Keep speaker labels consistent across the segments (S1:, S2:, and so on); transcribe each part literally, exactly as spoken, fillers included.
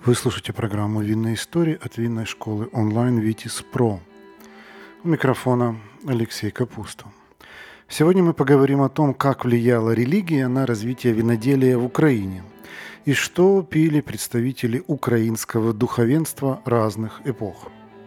S1: Вы слушаете программу «Винные истории» от винной школы онлайн «Витис Про». У микрофона Алексей Капуста. Сегодня мы поговорим о том, как влияла религия на развитие виноделия в Украине и что пили представители украинского духовенства разных эпох.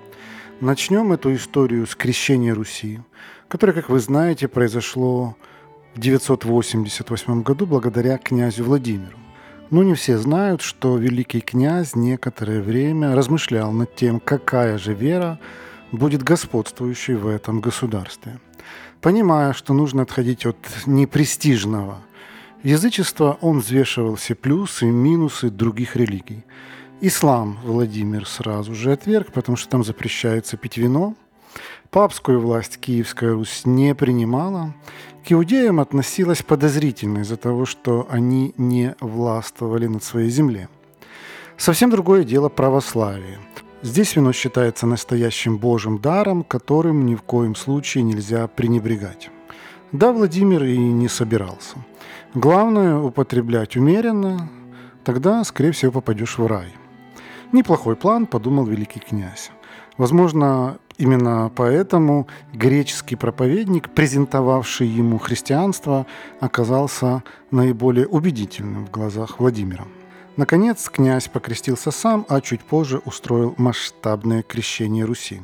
S1: Начнем эту историю с крещения Руси, которое, как вы знаете, произошло в девятьсот восемьдесят восьмом году благодаря князю Владимиру. Но не все знают, что великий князь некоторое время размышлял над тем, какая же вера будет господствующей в этом государстве. Понимая, что нужно отходить от непрестижного язычества, он взвешивал все плюсы и минусы других религий. Ислам Владимир сразу же отверг, потому что там запрещается пить вино. Папскую власть Киевская Русь не принимала. К иудеям относилась подозрительно из-за того, что они не властвовали над своей землей. Совсем другое дело православие. Здесь вино считается настоящим Божьим даром, которым ни в коем случае нельзя пренебрегать. Да, Владимир и не собирался. Главное – употреблять умеренно, тогда, скорее всего, попадешь в рай. Неплохой план, подумал великий князь. Возможно, именно поэтому греческий проповедник, презентовавший ему христианство, оказался наиболее убедительным в глазах Владимира. Наконец, князь покрестился сам, а чуть позже устроил масштабное крещение Руси.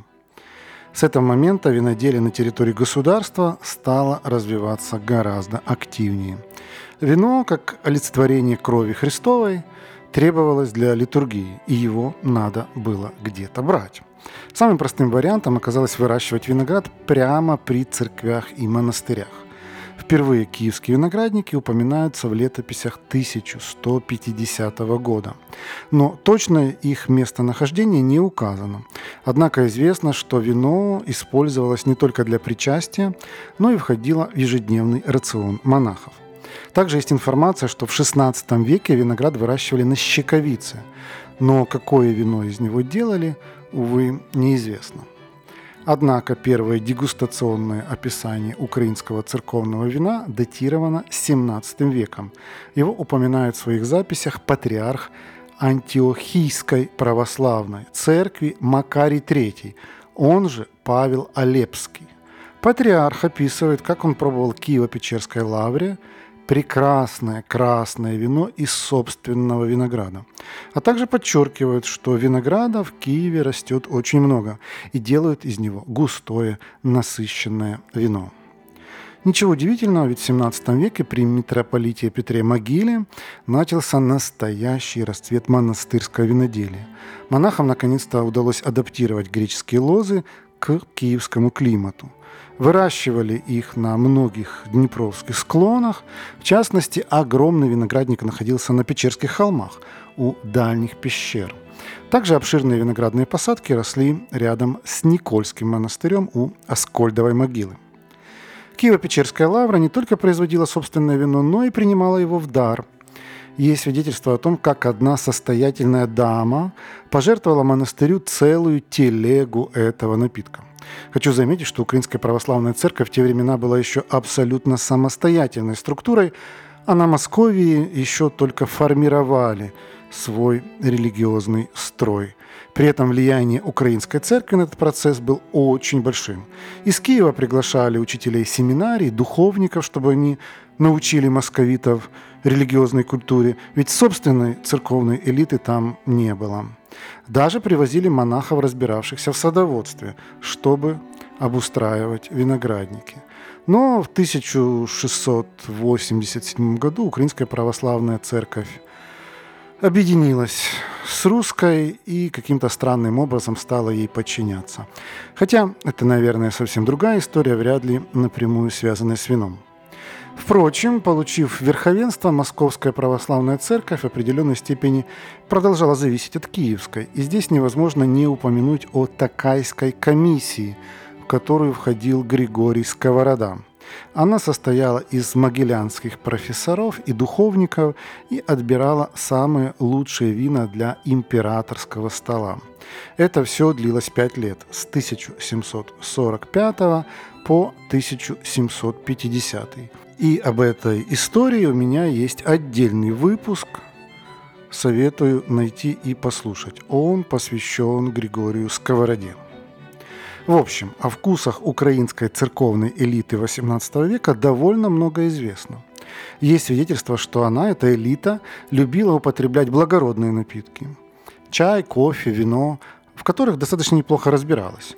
S1: С этого момента виноделие на территории государства стало развиваться гораздо активнее. Вино, как олицетворение крови Христовой, требовалось для литургии, и его надо было где-то брать. Самым простым вариантом оказалось выращивать виноград прямо при церквях и монастырях. Впервые киевские виноградники упоминаются в летописях тысяча сто пятидесятого года, но точное их местонахождение не указано. Однако известно, что вино использовалось не только для причастия, но и входило в ежедневный рацион монахов. Также есть информация, что в шестнадцатом веке виноград выращивали на щековице, но какое вино из него делали, увы, неизвестно. Однако первое дегустационное описание украинского церковного вина датировано семнадцатым веком. Его упоминает в своих записях патриарх Антиохийской православной церкви Макарий третий, он же Павел Алепский. Патриарх описывает, как он пробовал Киево-Печерской лавре прекрасное красное вино из собственного винограда. А также подчеркивают, что винограда в Киеве растет очень много и делают из него густое, насыщенное вино. Ничего удивительного, ведь в семнадцатом веке при митрополите Петре Могиле начался настоящий расцвет монастырского виноделия. Монахам наконец-то удалось адаптировать греческие лозы к киевскому климату. Выращивали их на многих днепровских склонах. В частности, огромный виноградник находился на Печерских холмах у дальних пещер. Также обширные виноградные посадки росли рядом с Никольским монастырем у Аскольдовой могилы. Киево-Печерская лавра не только производила собственное вино, но и принимала его в дар. Есть свидетельство о том, как одна состоятельная дама пожертвовала монастырю целую телегу этого напитка. Хочу заметить, что Украинская православная церковь в те времена была еще абсолютно самостоятельной структурой, а на Московии еще только формировали свой религиозный строй. При этом влияние Украинской церкви на этот процесс был очень большим. Из Киева приглашали учителей семинарий, духовников, чтобы они научили московитов религиозной культуре, ведь собственной церковной элиты там не было. Даже привозили монахов, разбиравшихся в садоводстве, чтобы обустраивать виноградники. Но в тысяча шестьсот восемьдесят седьмом году Украинская православная церковь объединилась с русской и каким-то странным образом стала ей подчиняться. Хотя это, наверное, совсем другая история, вряд ли напрямую связанная с вином. Впрочем, получив верховенство, Московская православная церковь в определенной степени продолжала зависеть от Киевской. И здесь невозможно не упомянуть о Токайской комиссии, в которую входил Григорий Сковорода. Она состояла из могилянских профессоров и духовников и отбирала самые лучшие вина для императорского стола. Это все длилось пять лет, с тысяча семьсот сорок пятого по тысяча семьсот пятидесятый. И об этой истории у меня есть отдельный выпуск советую найти и послушать. Он посвящен Григорию Сковороде. В общем, о вкусах украинской церковной элиты восемнадцатого века довольно много известно. Есть свидетельство, что она, эта элита, любила употреблять благородные напитки. Чай, кофе, вино, в которых достаточно неплохо разбиралась.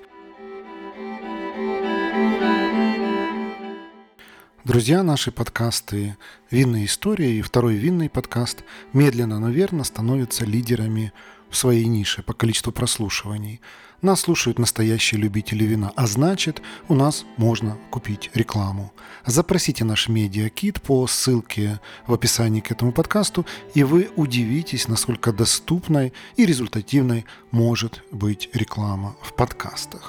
S1: Друзья, наши подкасты «Винные истории» и второй винный подкаст медленно, но верно становятся лидерами в своей нише по количеству прослушиваний. Нас слушают настоящие любители вина, а значит, у нас можно купить рекламу. Запросите наш медиакит по ссылке в описании к этому подкасту, и вы удивитесь, насколько доступной и результативной может быть реклама в подкастах.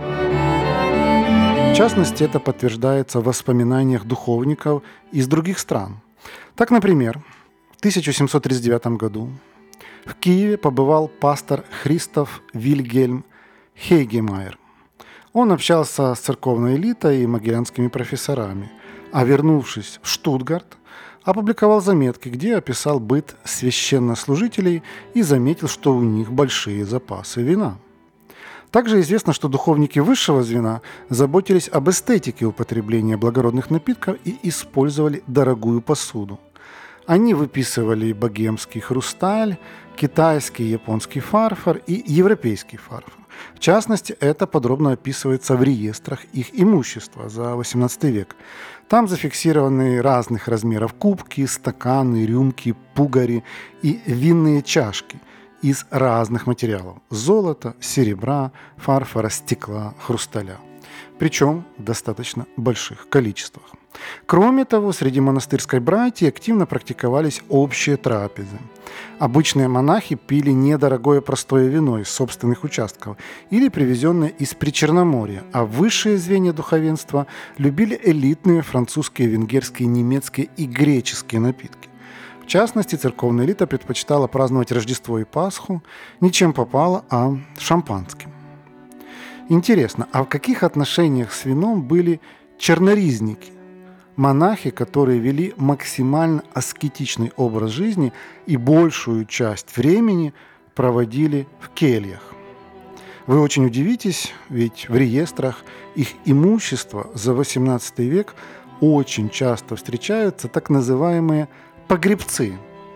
S1: В частности, это подтверждается в воспоминаниях духовников из других стран. Так, например, в тысяча семьсот тридцать девятом году в Киеве побывал пастор Христоф Вильгельм Хейгемайер. Он общался с церковной элитой и могилянскими профессорами, а вернувшись в Штутгарт, опубликовал заметки, где описал быт священнослужителей и заметил, что у них большие запасы вина. Также известно, что духовники высшего звена заботились об эстетике употребления благородных напитков и использовали дорогую посуду. Они выписывали богемский хрусталь, китайский и японский фарфор и европейский фарфор. В частности, это подробно описывается в реестрах их имущества за восемнадцатый век. Там зафиксированы разных размеров кубки, стаканы, рюмки, пугари и винные чашки из разных материалов – золота, серебра, фарфора, стекла, хрусталя. Причем в достаточно больших количествах. Кроме того, среди монастырской братьи активно практиковались общие трапезы. Обычные монахи пили недорогое простое вино из собственных участков или привезенное из Причерноморья, а высшие звенья духовенства любили элитные французские, венгерские, немецкие и греческие напитки. В частности, церковная элита предпочитала праздновать Рождество и Пасху не чем попало, а шампанским. Интересно, а в каких отношениях с вином были черноризники? Монахи, которые вели максимально аскетичный образ жизни и большую часть времени проводили в кельях. Вы очень удивитесь, ведь в реестрах их имущества за восемнадцатый век очень часто встречаются так называемые погребцы,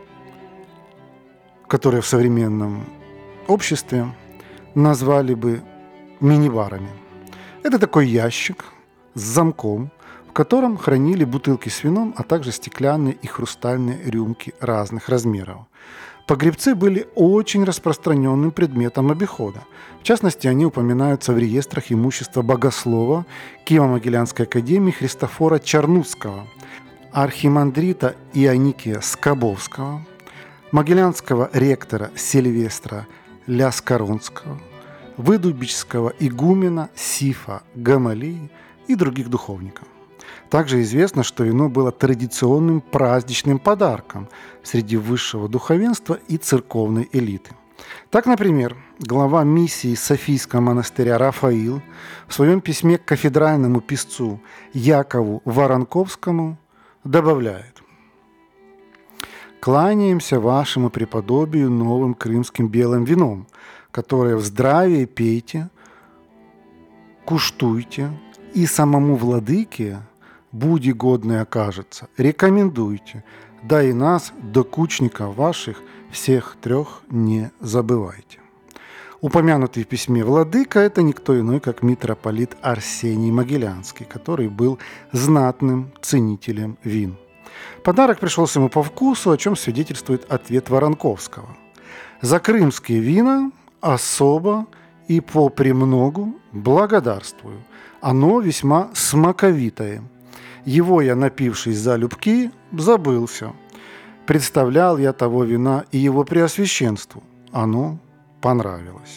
S1: которые в современном обществе назвали бы мини-барами. Это такой ящик с замком, в котором хранили бутылки с вином, а также стеклянные и хрустальные рюмки разных размеров. Погребцы были очень распространенным предметом обихода. В частности, они упоминаются в реестрах имущества богослова Киево-Могилянской академии Христофора Чарнуцкого, архимандрита Ионикия Скобовского, могилянского ректора Сильвестра Ляскоронского, выдубичского игумена Сифа Гамалии и других духовников. Также известно, что вино было традиционным праздничным подарком среди высшего духовенства и церковной элиты. Так, например, глава миссии Софийского монастыря Рафаил в своем письме к кафедральному писцу Якову Воронковскому добавляет: «Кланяемся вашему преподобию новым крымским белым вином, которое в здравии пейте, куштуйте, и самому владыке буди годный окажется, рекомендуйте, да и нас, докучников ваших, всех трех не забывайте». Упомянутый в письме владыка – это никто иной, как митрополит Арсений Могилянский, который был знатным ценителем вин. Подарок пришелся ему по вкусу, о чем свидетельствует ответ Воронковского. «За крымские вина особо и по премногу благодарствую. Оно весьма смаковитое. Его я, напившись за любки, забылся. Представлял я того вина и его преосвященству. Оно понравилось».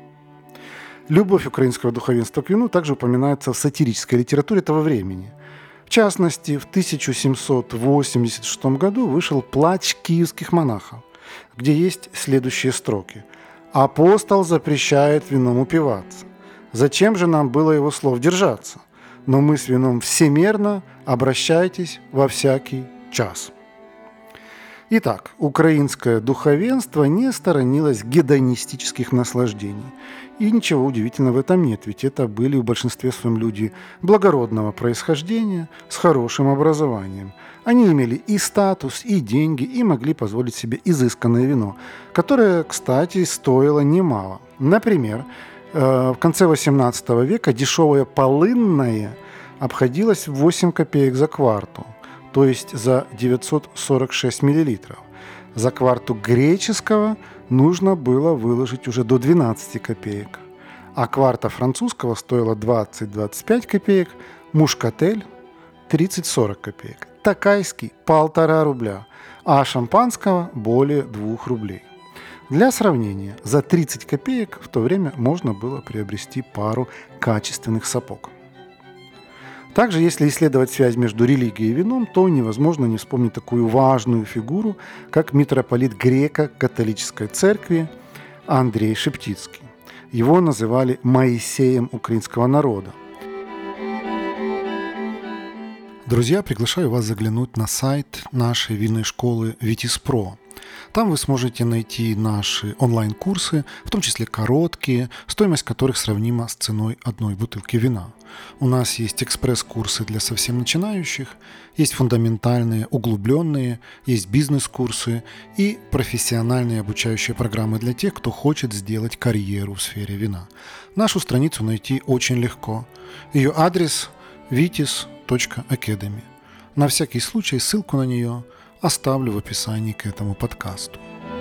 S1: Любовь украинского духовенства к вину также упоминается в сатирической литературе того времени. В частности, в тысяча семьсот восемьдесят шестом году вышел «Плач киевских монахов», где есть следующие строки: «Апостол запрещает вином упиваться. Зачем же нам было его слов держаться? Но мы с вином всемерно, обращайтесь во всякий час». Итак, украинское духовенство не сторонилось гедонистических наслаждений. И ничего удивительного в этом нет, ведь это были в большинстве своем люди благородного происхождения с хорошим образованием. Они имели и статус, и деньги, и могли позволить себе изысканное вино, которое, кстати, стоило немало. Например, в конце восемнадцатого века дешевое полынное обходилось в восемь копеек за кварту, то есть за девятьсот сорок шесть миллилитров. За кварту греческого нужно было выложить уже до двенадцати копеек, а кварта французского стоила двадцать-двадцать пять копеек, мушкатель – тридцать-сорок копеек, токайский – полтора рубля, а шампанского – более двух рублей. Для сравнения, за тридцать копеек в то время можно было приобрести пару качественных сапог. Также, если исследовать связь между религией и вином, то невозможно не вспомнить такую важную фигуру, как митрополит греко-католической церкви Андрей Шептицкий. Его называли Моисеем украинского народа. Друзья, приглашаю вас заглянуть на сайт нашей винной школы Витис.Про. Там вы сможете найти наши онлайн-курсы, в том числе короткие, стоимость которых сравнима с ценой одной бутылки вина. У нас есть экспресс-курсы для совсем начинающих, есть фундаментальные, углубленные, есть бизнес-курсы и профессиональные обучающие программы для тех, кто хочет сделать карьеру в сфере вина. Нашу страницу найти очень легко. Ее адрес vitis точка academy. На всякий случай ссылку на нее оставлю в описании к этому подкасту.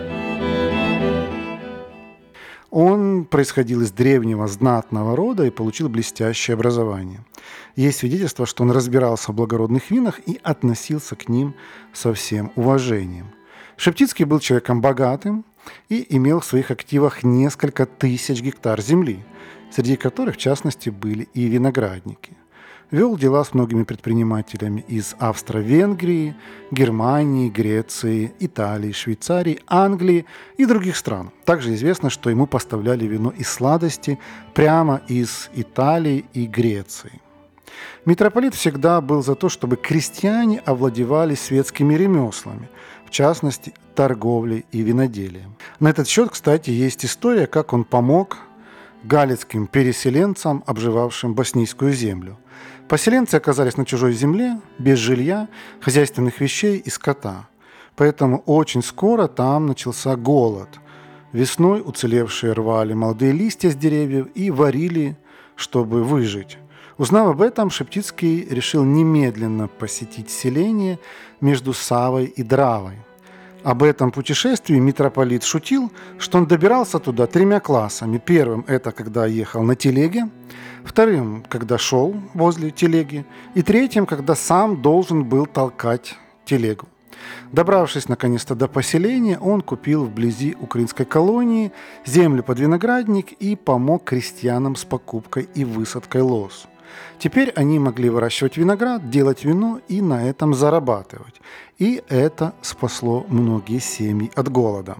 S1: Он происходил из древнего знатного рода и получил блестящее образование. Есть свидетельство, что он разбирался в благородных винах и относился к ним со всем уважением. Шептицкий был человеком богатым и имел в своих активах несколько тысяч гектар земли, среди которых, в частности, были и виноградники. Вел дела с многими предпринимателями из Австро-Венгрии, Германии, Греции, Италии, Швейцарии, Англии и других стран. Также известно, что ему поставляли вино и сладости прямо из Италии и Греции. Митрополит всегда был за то, чтобы крестьяне овладевали светскими ремеслами, в частности, торговлей и виноделием. На этот счет, кстати, есть история, как он помог галицким переселенцам, обживавшим боснийскую землю. Поселенцы оказались на чужой земле, без жилья, хозяйственных вещей и скота. Поэтому очень скоро там начался голод. Весной уцелевшие рвали молодые листья с деревьев и варили, чтобы выжить. Узнав об этом, Шептицкий решил немедленно посетить селение между Савой и Дравой. Об этом путешествии митрополит шутил, что он добирался туда тремя классами. Первым – это когда ехал на телеге, вторым – когда шел возле телеги, и третьим – когда сам должен был толкать телегу. Добравшись наконец-то до поселения, он купил вблизи украинской колонии землю под виноградник и помог крестьянам с покупкой и высадкой лоз. Теперь они могли выращивать виноград, делать вино и на этом зарабатывать. И это спасло многие семьи от голода.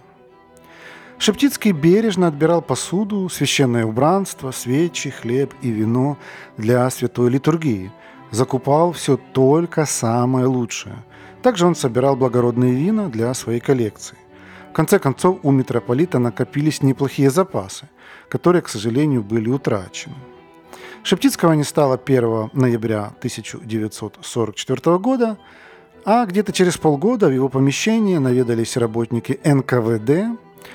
S1: Шептицкий бережно отбирал посуду, священное убранство, свечи, хлеб и вино для святой литургии. Закупал все только самое лучшее. Также он собирал благородные вина для своей коллекции. В конце концов, у митрополита накопились неплохие запасы, которые, к сожалению, были утрачены. Шептицкого не стало первого ноября тысяча девятьсот сорок четвёртого года, а где-то через полгода в его помещение наведались работники эн ка вэ дэ.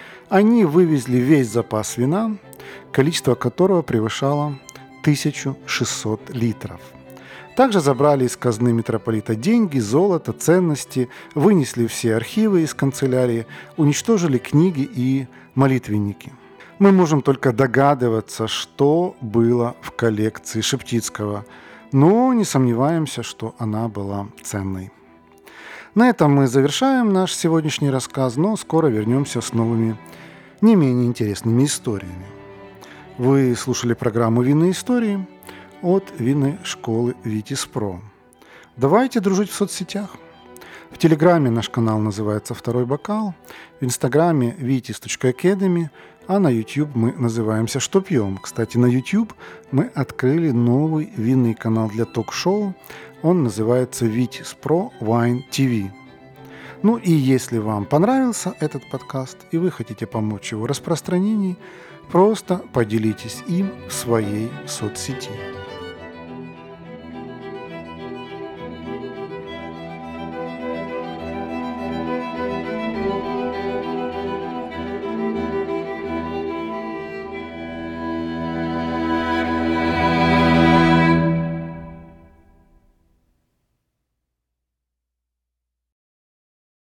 S1: Они вывезли весь запас вина, количество которого превышало тысячу шестьсот литров. Также забрали из казны митрополита деньги, золото, ценности, вынесли все архивы из канцелярии, уничтожили книги и молитвенники. Мы можем только догадываться, что было в коллекции Шептицкого, но не сомневаемся, что она была ценной. На этом мы завершаем наш сегодняшний рассказ, но скоро вернемся с новыми, не менее интересными историями. Вы слушали программу «Винные истории» от винной школы Витис.Про. Давайте дружить в соцсетях. В Телеграме наш канал называется «Второй бокал», в Инстаграме vitis точка academy, а на YouTube мы называемся «Что пьем?». Кстати, на YouTube мы открыли новый винный канал для ток-шоу. Он называется Vitis.Pro Wine ти ви. Ну и если вам понравился этот подкаст и вы хотите помочь его распространении, просто поделитесь им в своей соцсети.